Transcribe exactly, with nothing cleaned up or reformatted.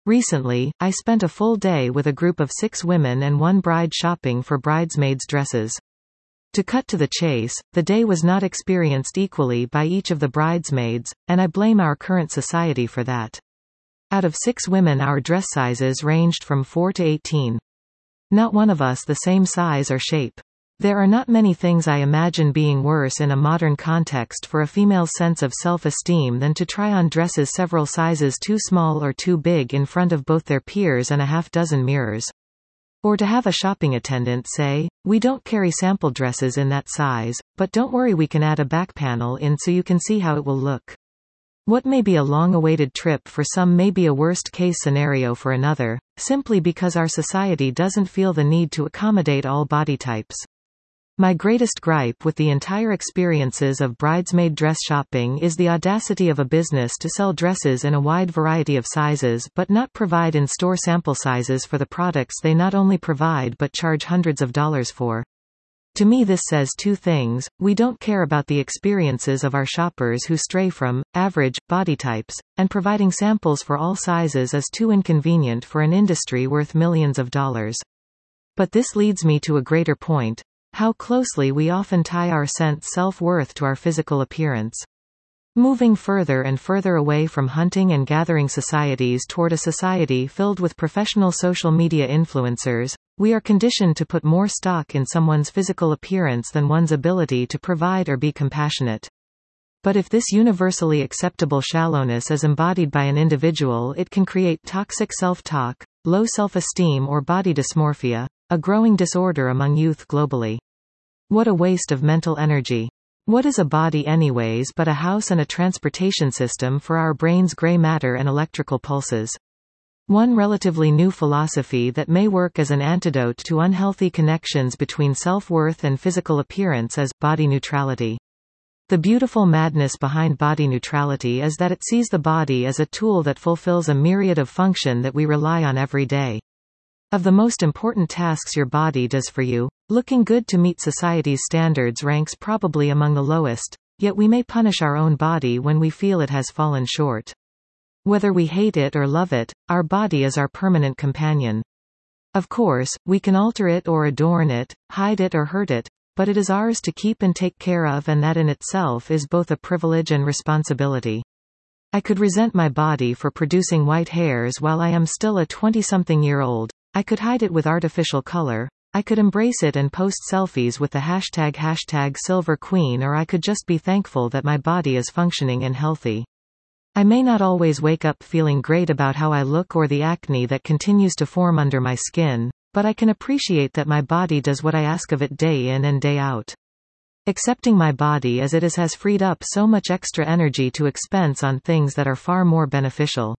Recently, I spent a full day with a group of six women and one bride shopping for bridesmaids' dresses. To cut to the chase, the day was not experienced equally by each of the bridesmaids, and I blame our current society for that. Out of six women, our dress sizes ranged from four to eighteen. Not one of us the same size or shape. There are not many things I imagine being worse in a modern context for a female's sense of self-esteem than to try on dresses several sizes too small or too big in front of both their peers and a half dozen mirrors. Or to have a shopping attendant say, "We don't carry sample dresses in that size, but don't worry, we can add a back panel in so you can see how it will look." What may be a long-awaited trip for some may be a worst-case scenario for another, simply because our society doesn't feel the need to accommodate all body types. My greatest gripe with the entire experiences of bridesmaid dress shopping is the audacity of a business to sell dresses in a wide variety of sizes but not provide in-store sample sizes for the products they not only provide but charge hundreds of dollars for. To me, this says two things: we don't care about the experiences of our shoppers who stray from average body types, and providing samples for all sizes is too inconvenient for an industry worth millions of dollars. But this leads me to a greater point: how closely we often tie our sense self-worth to our physical appearance. Moving further and further away from hunting and gathering societies toward a society filled with professional social media influencers, we are conditioned to put more stock in someone's physical appearance than one's ability to provide or be compassionate. But if this universally acceptable shallowness is embodied by an individual, it can create toxic self-talk, low self-esteem, or body dysmorphia, a growing disorder among youth globally. What a waste of mental energy. What is a body anyways but a house and a transportation system for our brain's gray matter and electrical pulses? One relatively new philosophy that may work as an antidote to unhealthy connections between self-worth and physical appearance is body neutrality. The beautiful madness behind body neutrality is that it sees the body as a tool that fulfills a myriad of functions that we rely on every day. Of the most important tasks your body does for you, looking good to meet society's standards ranks probably among the lowest, yet we may punish our own body when we feel it has fallen short. Whether we hate it or love it, our body is our permanent companion. Of course, we can alter it or adorn it, hide it or hurt it, but it is ours to keep and take care of, and that in itself is both a privilege and responsibility. I could resent my body for producing white hairs while I am still a twenty-something-year-old. I could hide it with artificial color, I could embrace it and post selfies with the hashtag hashtag Silver Queen, or I could just be thankful that my body is functioning and healthy. I may not always wake up feeling great about how I look or the acne that continues to form under my skin, but I can appreciate that my body does what I ask of it day in and day out. Accepting my body as it is has freed up so much extra energy to expense on things that are far more beneficial.